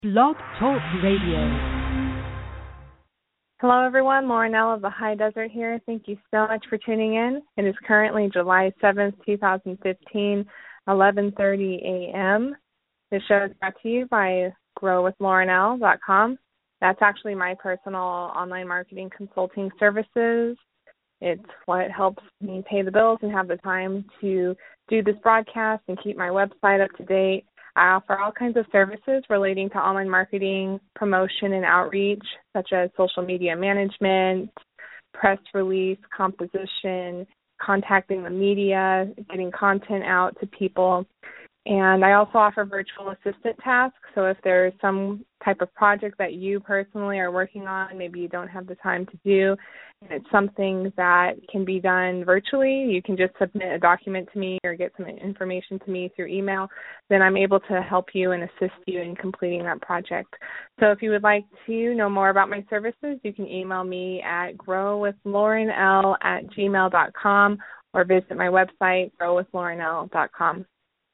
Blog Talk Radio. Hello, everyone. Lauren L. of the High Desert here. Thank you so much for tuning in. It is currently July 7th, 2015, 11:30 a.m. This show is brought to you by growwithlaurenl.com. That's actually my personal online marketing consulting services. It's what helps me pay the bills and have the time to do this broadcast and keep my website up to date. I offer all kinds of services relating to online marketing, promotion, and outreach, such as social media management, press release, composition, contacting the media, getting content out to people. And I also offer virtual assistant tasks. So if there's some type of project that you personally are working on, maybe you don't have the time to do, and it's something that can be done virtually, you can just submit a document to me or get some information to me through email, then I'm able to help you and assist you in completing that project. So if you would like to know more about my services, you can email me at growwithlaurenl@gmail.com or visit my website, growwithlaurenl.com.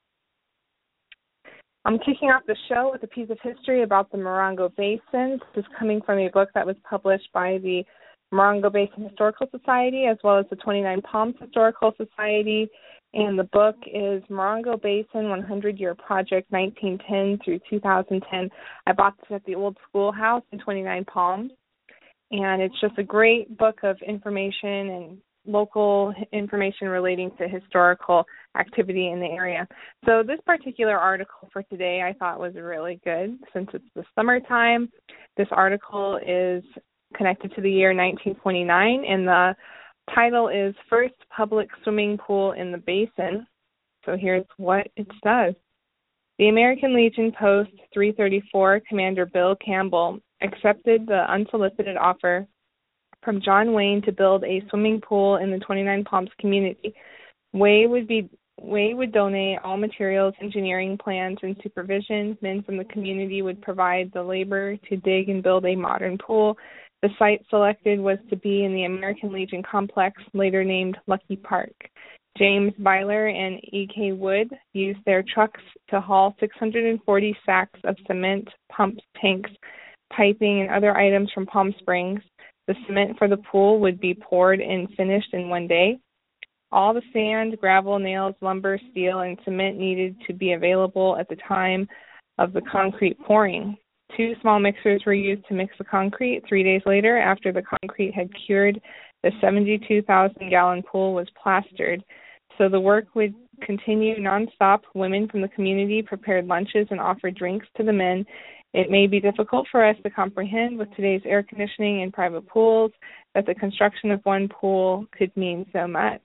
I'm kicking off the show with a piece of history about the Morongo Basin. This is coming from a book that was published by the Morongo Basin Historical Society as well as the 29 Palms Historical Society. And the book is Morongo Basin 100-Year Project 1910 through 2010. I bought this at the old schoolhouse in 29 Palms. And it's just a great book of information and local information relating to historical activity in the area. So this particular article for today I thought was really good since it's the summertime. This article is connected to the year 1929, and the title is First Public Swimming Pool in the Basin. So here's what it says. The American Legion Post 334 Commander Bill Campbell accepted the unsolicited offer from John Wayne to build a swimming pool in the 29 Palms community. Wayne would donate all materials, engineering plans, and supervision. Men from the community would provide the labor to dig and build a modern pool. The site selected was to be in the American Legion complex, later named Lucky Park. James Byler and E.K. Wood used their trucks to haul 640 sacks of cement, pumps, tanks, piping, and other items from Palm Springs. The cement for the pool would be poured and finished in one day. All the sand, gravel, nails, lumber, steel, and cement needed to be available at the time of the concrete pouring. 2 small mixers were used to mix the concrete. 3 days later, after the concrete had cured, the 72,000-gallon pool was plastered. So the work would continue nonstop. Women from the community prepared lunches and offered drinks to the men. It may be difficult for us to comprehend with today's air conditioning and private pools that the construction of one pool could mean so much.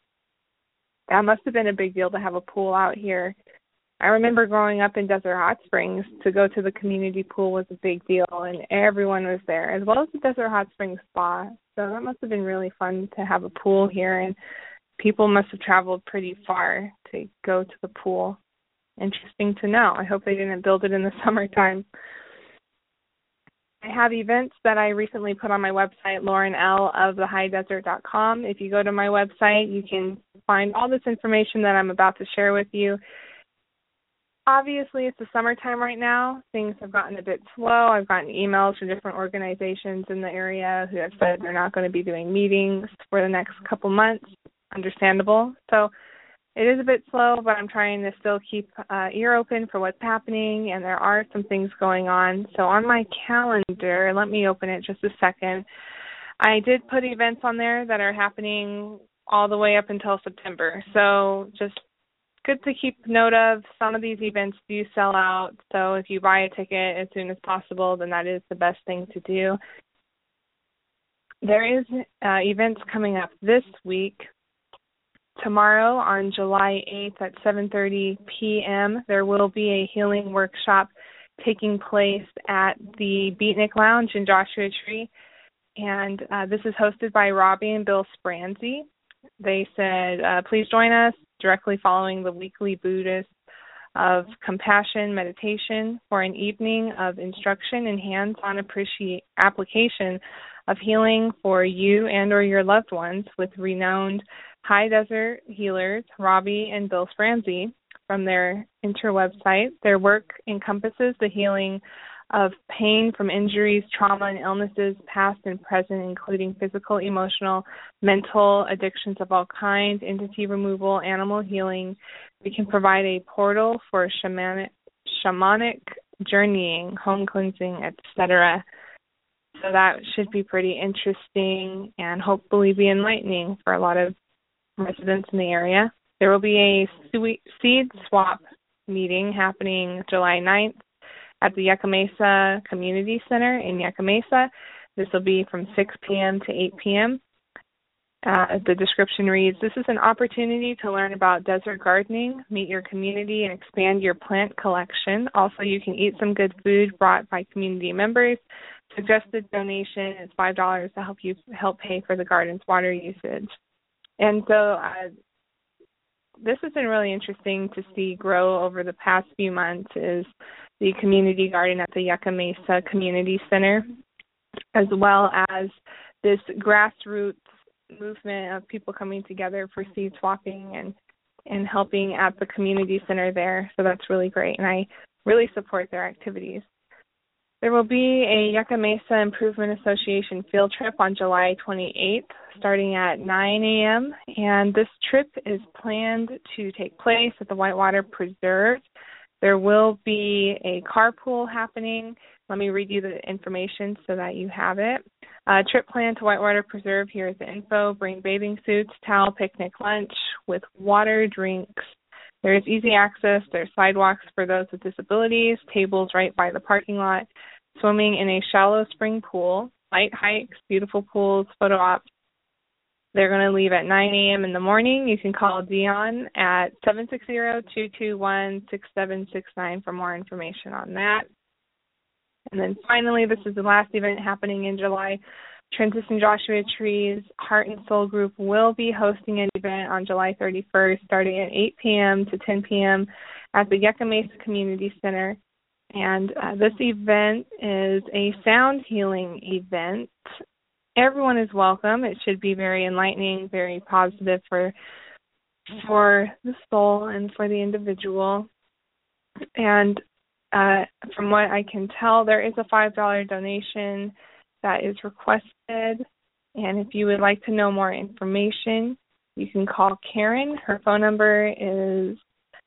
That must have been a big deal to have a pool out here. I remember growing up in Desert Hot Springs, to go to the community pool was a big deal, and everyone was there, as well as the Desert Hot Springs Spa. So that must have been really fun to have a pool here, and people must have traveled pretty far to go to the pool. Interesting to know. I hope they didn't build it in the summertime. I have events that I recently put on my website, laurenl.thehighDesert.com. If you go to my website, you can find all this information that I'm about to share with you. Obviously, it's the summertime right now. Things have gotten a bit slow. I've gotten emails from different organizations in the area who have said they're not going to be doing meetings for the next couple months. Understandable. So it is a bit slow, but I'm trying to still keep ear open for what's happening, and there are some things going on. So on my calendar, let me open it just a second. I did put events on there that are happening all the way up until September. So just good to keep note of. Some of these events do sell out, so if you buy a ticket as soon as possible, then that is the best thing to do. There is events coming up this week. Tomorrow on July 8th at 7:30 p.m., there will be a healing workshop taking place at the Beatnik Lounge in Joshua Tree, and this is hosted by Robbie and Bill Spranzi. They said, please join us directly following the weekly Buddhist of compassion meditation for an evening of instruction and hands-on application of healing for you and or your loved ones with renowned High Desert healers Robbie and Bill Spranzi. from their interwebsite. Their work encompasses the healing of pain from injuries, trauma, and illnesses, past and present, including physical, emotional, mental, addictions of all kinds, entity removal, animal healing. We can provide a portal for shamanic journeying, home cleansing, etc. So that should be pretty interesting and hopefully be enlightening for a lot of residents in the area. There will be a seed swap meeting happening July 9th at the Yucca Mesa Community Center in Yucca Mesa. This will be from 6 p.m. to 8 p.m. The description reads, this is an opportunity to learn about desert gardening, meet your community, and expand your plant collection. Also, you can eat some good food brought by community members. Suggested donation is $5 to help pay for the garden's water usage. And so this has been really interesting to see grow over the past few months is the community garden at the Yucca Mesa Community Center, as well as this grassroots movement of people coming together for seed swapping and helping at the community center there. So that's really great, and I really support their activities. There will be a Yucca Mesa Improvement Association field trip on July 28th, starting at 9 a.m., and this trip is planned to take place at the Whitewater Preserve. There will be a carpool happening. Let me read you the information so that you have it. Trip plan to Whitewater Preserve. Here is the info. Bring bathing suits, towel, picnic lunch with water, drinks. There is easy access. There's sidewalks for those with disabilities, tables right by the parking lot, swimming in a shallow spring pool, light hikes, beautiful pools, photo ops. They're going to leave at 9 a.m. in the morning. You can call Dion at 760-221-6769 for more information on that. And then finally, this is the last event happening in July. Transition Joshua Tree's Heart and Soul Group will be hosting an event on July 31st, starting at 8 p.m. to 10 p.m. at the Yucca Mesa Community Center. And this event is a sound healing event. Everyone is welcome. It should be very enlightening, very positive for the soul and for the individual. And from what I can tell, there is a $5 donation that is requested. And if you would like to know more information, you can call Karen. Her phone number is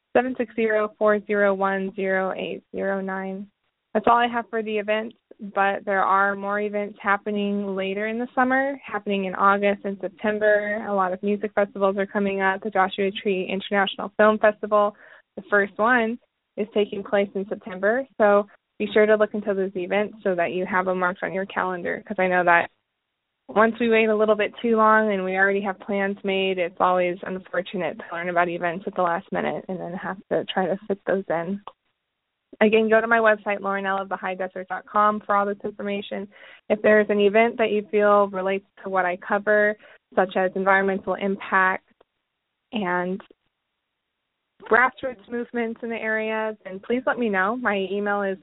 760-401-0809. That's all I have for the events, but there are more events happening later in the summer, happening in August and September. A lot of music festivals are coming up. The Joshua Tree International Film Festival, the first one, is taking place in September. So be sure to look into those events so that you have them marked on your calendar, because I know that once we wait a little bit too long and we already have plans made, it's always unfortunate to learn about events at the last minute and then have to try to fit those in. Again, go to my website, laurenlofthehighDesert.com, for all this information. If there's an event that you feel relates to what I cover, such as environmental impact and grassroots movements in the area, then please let me know. My email is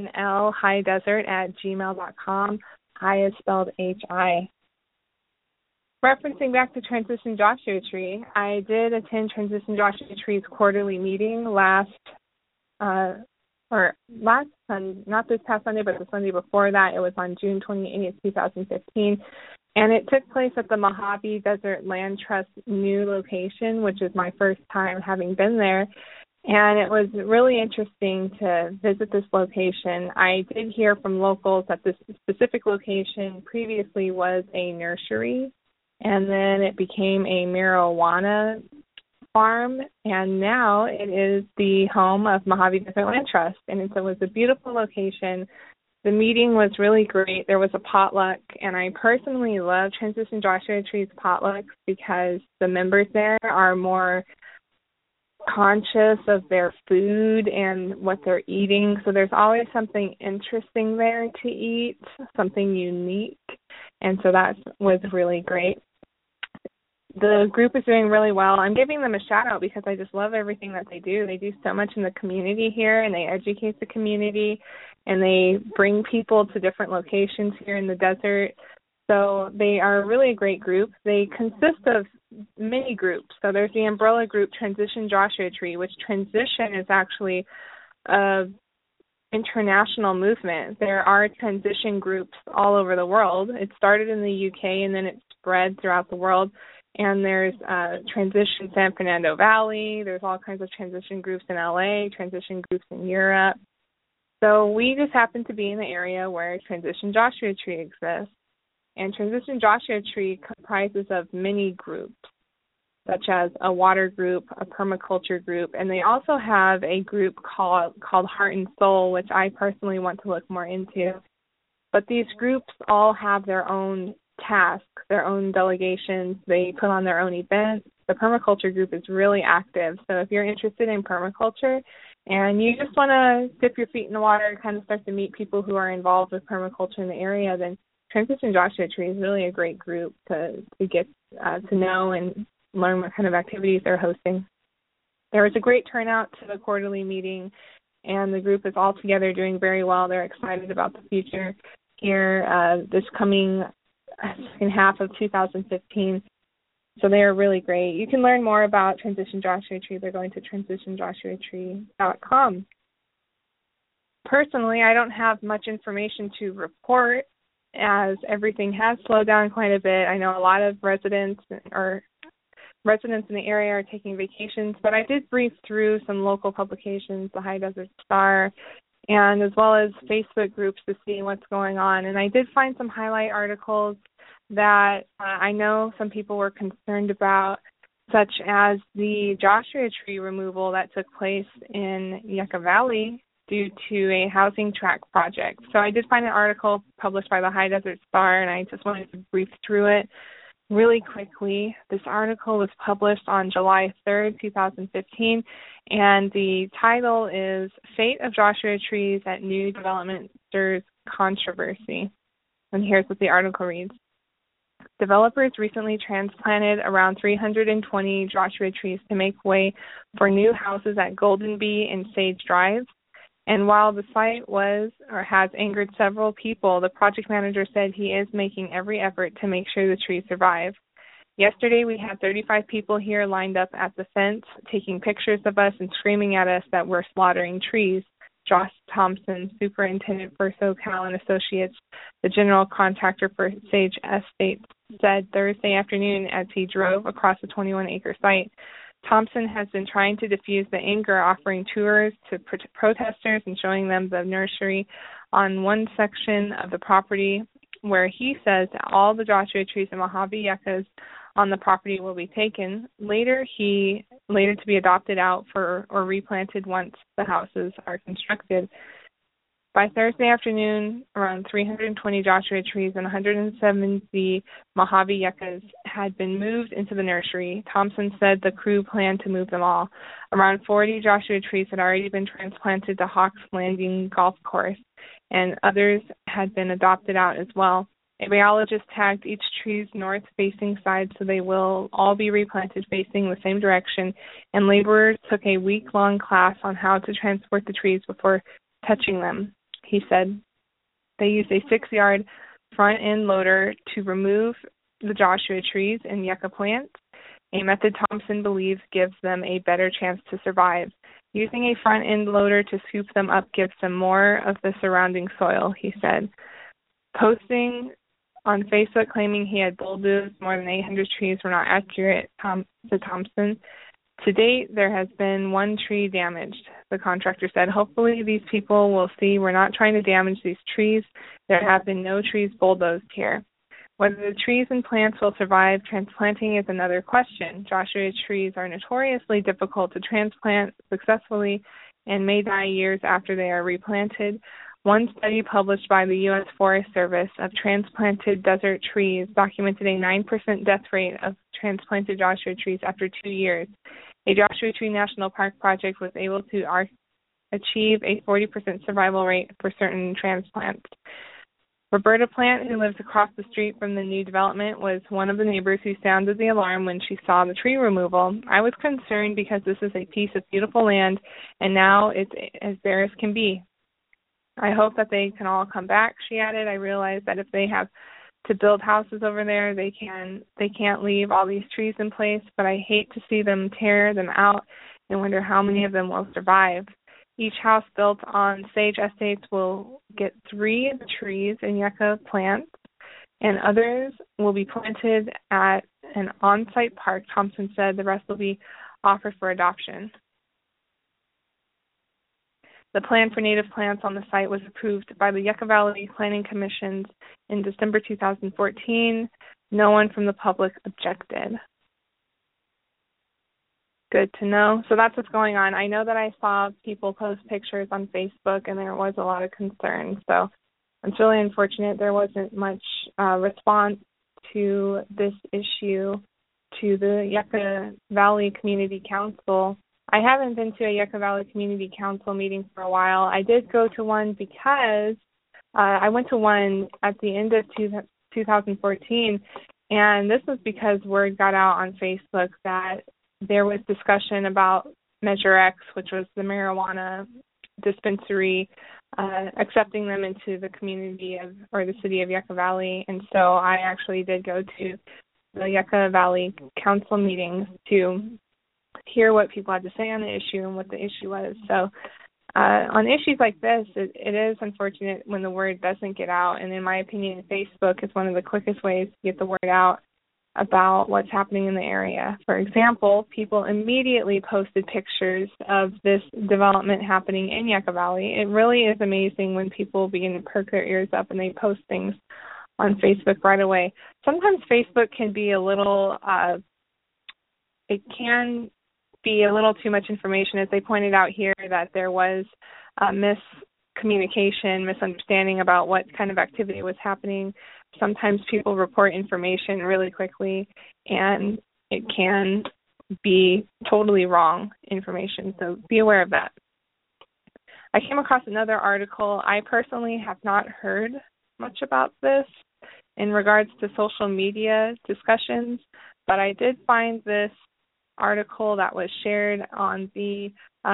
laurenlhighdesert@gmail.com. High is spelled H-I. Referencing back to Transition Joshua Tree, I did attend Transition Joshua Tree's quarterly meeting not this past Sunday, but the Sunday before that. It was on June 28, 2015. And it took place at the Mojave Desert Land Trust new location, which is my first time having been there. And it was really interesting to visit this location. I did hear from locals that this specific location previously was a nursery, and then it became a marijuana farm, and now it is the home of Mojave Desert Land Trust. And it was a beautiful location. The meeting was really great. There was a potluck, and I personally love Transition Joshua Tree's potlucks because the members there are more conscious of their food and what they're eating. So there's always something interesting there to eat, something unique. And so that was really great. The group is doing really well. I'm giving them a shout out because I just love everything that they do. They do so much in the community here, and they educate the community, and they bring people to different locations here in the desert. So they are really a great group. They consist of many groups. So there's the umbrella group Transition Joshua Tree, which transition is actually an international movement. There are transition groups all over the world. It started in the UK and then it spread throughout the world. And there's Transition San Fernando Valley. There's all kinds of transition groups in LA, transition groups in Europe. So we just happen to be in the area where Transition Joshua Tree exists. And Transition Joshua Tree comprises of many groups, such as a water group, a permaculture group, and they also have a group called Heart and Soul, which I personally want to look more into. But these groups all have their own tasks, their own delegations. They put on their own events. The permaculture group is really active. So if you're interested in permaculture and you just want to dip your feet in the water and kind of start to meet people who are involved with permaculture in the area, then Transition Joshua Tree is really a great group to get to know and learn what kind of activities they're hosting. There was a great turnout to the quarterly meeting, and the group is all together doing very well. They're excited about the future here this coming second half of 2015. So they are really great. You can learn more about Transition Joshua Tree by going to transitionjoshuatree.com. Personally, I don't have much information to report as everything has slowed down quite a bit. I know a lot of residents in the area are taking vacations, but I did brief through some local publications, the High Desert Star, and as well as Facebook groups to see what's going on. And I did find some highlight articles that I know some people were concerned about, such as the Joshua Tree removal that took place in Yucca Valley due to a housing tract project. So I did find an article published by the High Desert Star, and I just wanted to brief through it really quickly. This article was published on July 3rd, 2015, and the title is Fate of Joshua Trees at New Development Stirs Controversy. And here's what the article reads. Developers recently transplanted around 320 Joshua trees to make way for new houses at Golden Bee and Sage Drive. And while the site has angered several people, the project manager said he is making every effort to make sure the trees survive. Yesterday, we had 35 people here lined up at the fence, taking pictures of us and screaming at us that we're slaughtering trees. Josh Thompson, superintendent for SoCal and Associates, the general contractor for Sage Estates, said Thursday afternoon as he drove across the 21-acre site. Thompson has been trying to diffuse the anger, offering tours to protesters and showing them the nursery on one section of the property where he says that all the Joshua trees and Mojave yuccas on the property will be taken, later to be adopted out or replanted once the houses are constructed. By Thursday afternoon, around 320 Joshua trees and 170 Mojave yuccas had been moved into the nursery. Thompson said the crew planned to move them all. Around 40 Joshua trees had already been transplanted to Hawks Landing Golf Course, and others had been adopted out as well. A biologist tagged each tree's north-facing side so they will all be replanted facing the same direction, and laborers took a week-long class on how to transport the trees before touching them. He said they used a 6-yard front-end loader to remove the Joshua trees and yucca plants, a method Thompson believes gives them a better chance to survive. Using a front-end loader to scoop them up gives them more of the surrounding soil, he said. Posting on Facebook claiming he had bulldozed more than 800 trees were not accurate, said Thompson. To date, there has been one tree damaged, the contractor said. Hopefully these people will see we're not trying to damage these trees. There have been no trees bulldozed here. Whether the trees and plants will survive transplanting is another question. Joshua trees are notoriously difficult to transplant successfully and may die years after they are replanted. One study published by the U.S. Forest Service of transplanted desert trees documented a 9% death rate of transplanted Joshua trees after 2 years. A Joshua Tree National Park project was able to achieve a 40% survival rate for certain transplants. Roberta Plant, who lives across the street from the new development, was one of the neighbors who sounded the alarm when she saw the tree removal. I was concerned because this is a piece of beautiful land, and now it's as bare as can be. I hope that they can all come back, she added. I realize that if they have to build houses over there. They can't leave all these trees in place, but I hate to see them tear them out and wonder how many of them will survive. Each house built on sage estates will get 3 of the trees and yucca plants, and others will be planted at an on-site park. Thompson said the rest will be offered for adoption. The plan for native plants on the site was approved by the Yucca Valley Planning Commission in December 2014. No one from the public objected. Good to know. So that's what's going on. I know that I saw people post pictures on Facebook, and there was a lot of concern. So it's really unfortunate there wasn't much response to this issue to the Yucca Valley Community Council. I haven't been to a Yucca Valley Community Council meeting for a while. I did go to one because I went to one at the end of 2014, and this was because word got out on Facebook that there was discussion about Measure X, which was the marijuana dispensary, accepting them into the community or the city of Yucca Valley. And so I actually did go to the Yucca Valley Council meetings to hear what people had to say on the issue and what the issue was. So on issues like this, it is unfortunate when the word doesn't get out. And in my opinion, Facebook is one of the quickest ways to get the word out about what's happening in the area. For example, people immediately posted pictures of this development happening in Yucca Valley. It really is amazing when people begin to perk their ears up and they post things on Facebook right away. Sometimes Facebook can be a little, it can be a little too much information, as they pointed out here that there was miscommunication, misunderstanding about what kind of activity was happening. Sometimes people report information really quickly, and it can be totally wrong information, so be aware of that. I came across another article. I personally have not heard much about this in regards to social media discussions, but I did find this article that was shared on the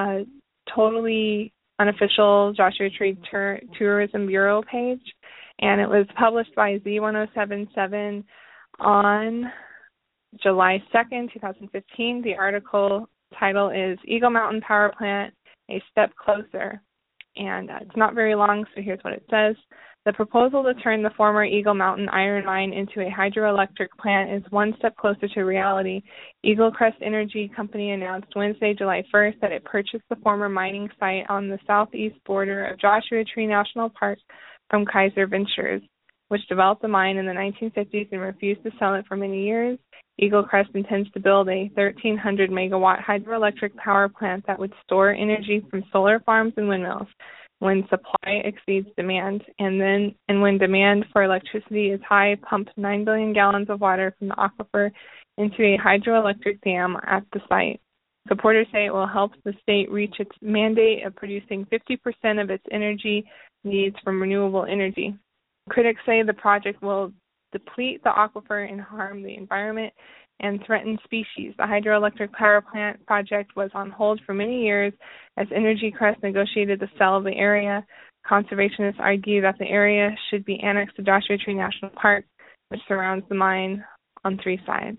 totally unofficial Joshua Tree Tourism Bureau page, and it was published by Z1077 on July 2nd, 2015. The article title is Eagle Mountain Power Plant, A Step Closer, and it's not very long, so here's what it says. The proposal to turn the former Eagle Mountain iron mine into a hydroelectric plant is one step closer to reality. Eagle Crest Energy Company announced Wednesday, July 1st, that it purchased the former mining site on the southeast border of Joshua Tree National Park from Kaiser Ventures, which developed the mine in the 1950s and refused to sell it for many years. Eagle Crest intends to build a 1,300-megawatt hydroelectric power plant that would store energy from solar farms and windmills when supply exceeds demand, and when demand for electricity is high, pump 9 billion gallons of water from the aquifer into a hydroelectric dam at the site. Supporters say it will help the state reach its mandate of producing 50% of its energy needs from renewable energy. Critics say the project will deplete the aquifer and harm the environment and threaten species. The hydroelectric power plant project was on hold for many years as Energy Crest negotiated the sale of the area. Conservationists argue that the area should be annexed to Joshua Tree National Park, which surrounds the mine on 3 sides.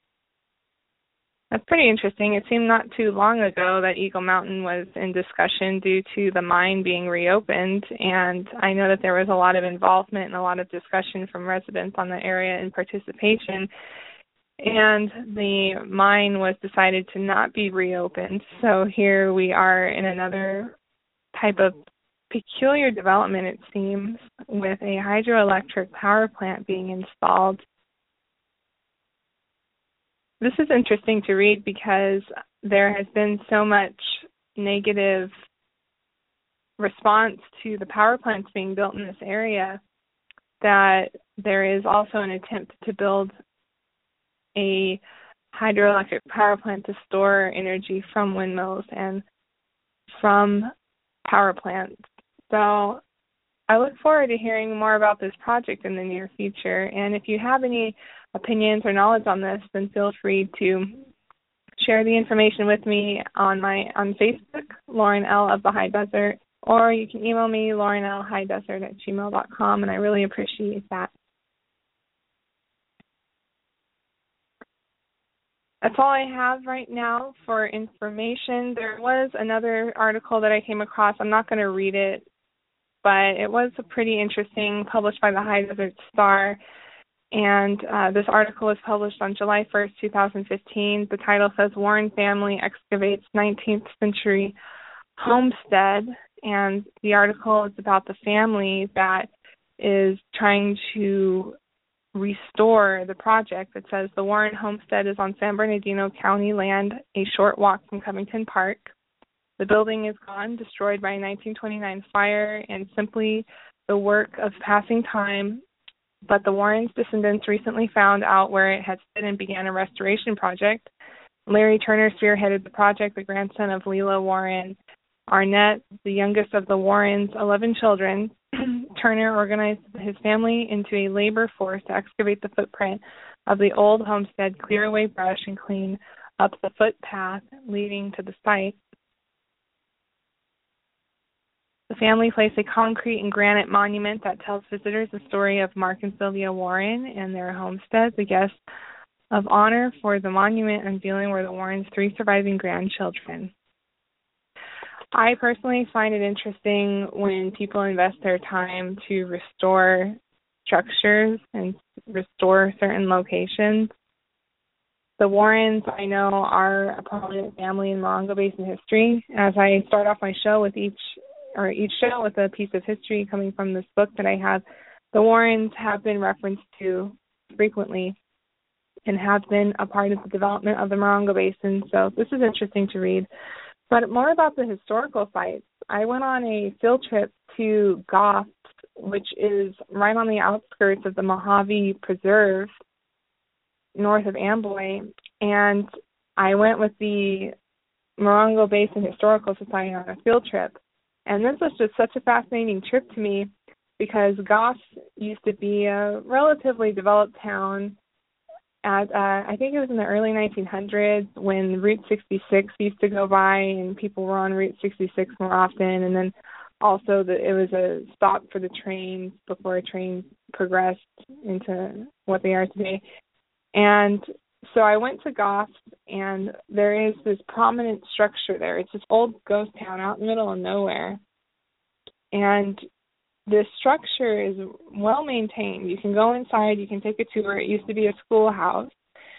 That's pretty interesting. It seemed not too long ago that Eagle Mountain was in discussion due to the mine being reopened, and I know that there was a lot of involvement and a lot of discussion from residents on the area and participation, and the mine was decided to not be reopened. So here we are in another type of peculiar development, it seems, with a hydroelectric power plant being installed. This is interesting to read because there has been so much negative response to the power plants being built in this area that there is also an attempt to build a hydroelectric power plant to store energy from windmills and from power plants. So I look forward to hearing more about this project in the near future. And if you have any opinions or knowledge on this, then feel free to share the information with me on Facebook, Lauren L. of the High Desert, or you can email me, laurenlhighdesert@gmail.com, and I really appreciate that. That's all I have right now for information. There was another article that I came across. I'm not going to read it, but it was pretty interesting, published by the High Desert Star. And this article was published on July 1st, 2015. The title says, Warren Family Excavates 19th Century Homestead. And the article is about the family that is trying to restore the project. It says the Warren Homestead is on San Bernardino County land, a short walk from Covington Park. The building is gone, destroyed by a 1929 fire, and simply the work of passing time. But the Warrens' descendants recently found out where it had stood and began a restoration project. Larry Turner spearheaded the project, the grandson of Leila Warren Arnett, the youngest of the Warrens' 11 children. Turner organized his family into a labor force to excavate the footprint of the old homestead, clear away brush, and clean up the footpath leading to the site. The family placed a concrete and granite monument that tells visitors the story of Mark and Sylvia Warren and their homestead. The guest of honor for the monument unveiling were the Warrens' 3 surviving grandchildren. I personally find it interesting when people invest their time to restore structures and restore certain locations. The Warrens, I know, are a prominent family in Morongo Basin history. As I start off my show with each show with a piece of history coming from this book that I have, the Warrens have been referenced to frequently and have been a part of the development of the Morongo Basin. So this is interesting to read. But more about the historical sites. I went on a field trip to Goff, which is right on the outskirts of the Mojave Preserve, north of Amboy, and I went with the Morongo Basin Historical Society on a field trip. And this was just such a fascinating trip to me because Goff used to be a relatively developed town at, I think it was in the early 1900s when Route 66 used to go by and people were on Route 66 more often. And then also it was a stop for the trains before trains progressed into what they are today. And so I went to Goff, and there is this prominent structure there. It's this old ghost town out in the middle of nowhere. And this structure is well maintained. You can go inside, you can take a tour. It used to be a schoolhouse.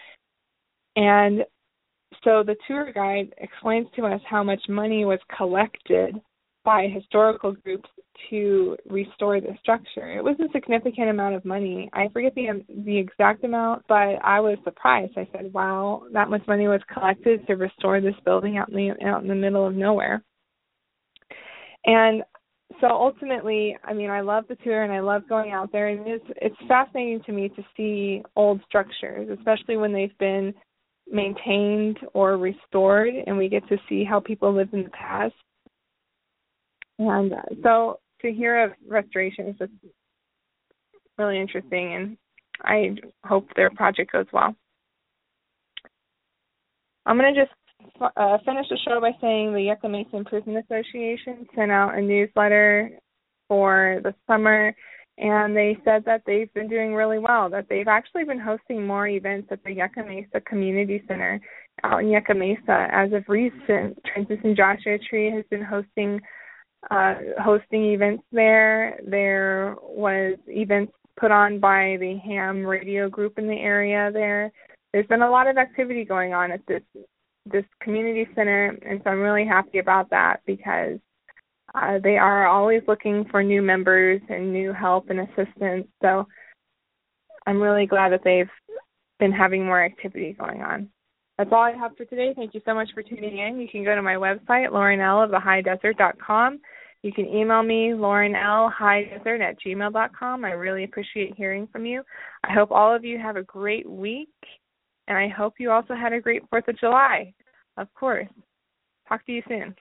And so the tour guide explains to us how much money was collected by historical groups to restore the structure. It was a significant amount of money. I forget the exact amount, but I was surprised. I said, wow, that much money was collected to restore this building out in the middle of nowhere. And so ultimately, I mean, I love the tour and I love going out there, and it's fascinating to me to see old structures, especially when they've been maintained or restored, and we get to see how people lived in the past. And so to hear of restoration is just really interesting, and I hope their project goes well. I'm going to just finish the show by saying the Yucca Mesa Improvement Association sent out a newsletter for the summer, and they said that they've been doing really well, that they've actually been hosting more events at the Yucca Mesa Community Center out in Yucca Mesa. As of recent, Transmission Joshua Tree has been hosting events there. There was events put on by the Ham Radio Group in the area there. There's been a lot of activity going on at this community center, and so I'm really happy about that because they are always looking for new members and new help and assistance. So I'm really glad that they've been having more activity going on. That's all I have for today. Thank you so much for tuning in. You can go to my website, laurenl.thehighDesert.com. You can email me, laurenlhighdesert@gmail.com. I really appreciate hearing from you. I hope all of you have a great week, and I hope you also had a great 4th of July, of course. Talk to you soon.